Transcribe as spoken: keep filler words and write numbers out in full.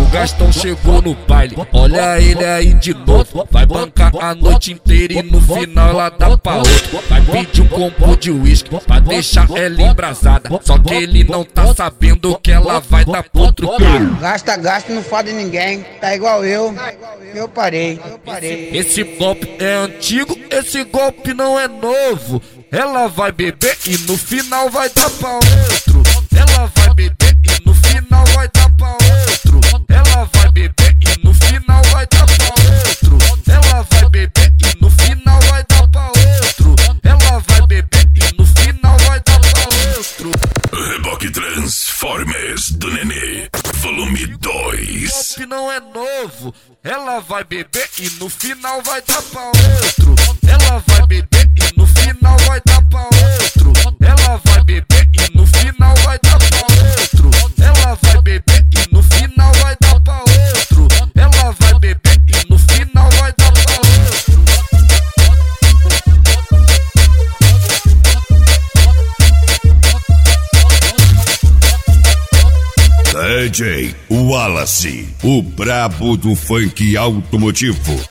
Gastão chegou no baile, olha ele aí de novo. Vai bancar a noite inteira e no final ela dá pra outro. Vai pedir um copo de uísque pra deixar ela embrasada. Só que ele não tá sabendo que ela vai dar pro outro cara. Gasta, gasta, não fode ninguém. Tá igual eu. Eu parei, eu parei. Esse golpe é antigo, esse golpe não é novo. Ela vai beber e no final vai dar pra outro. Ela vai beber e no final vai dar pra outro. Ela vai beber e no final vai dar pra outro. Ela vai beber e no final vai dar pra outro. Ela vai beber e no final vai dar pra outro. Reboque Transformers do Nenê, volume dois. O golpe não é novo. Ela vai beber e no final vai dar pra outro. Ela vai beber e no final vai dar pra outro. Ela vai beber e no final vai dar pra outro. Ela vai beber e no final vai dar pra outro. Ela vai beber e no final vai dar pra outro. D J Wallace, o brabo do funk automotivo.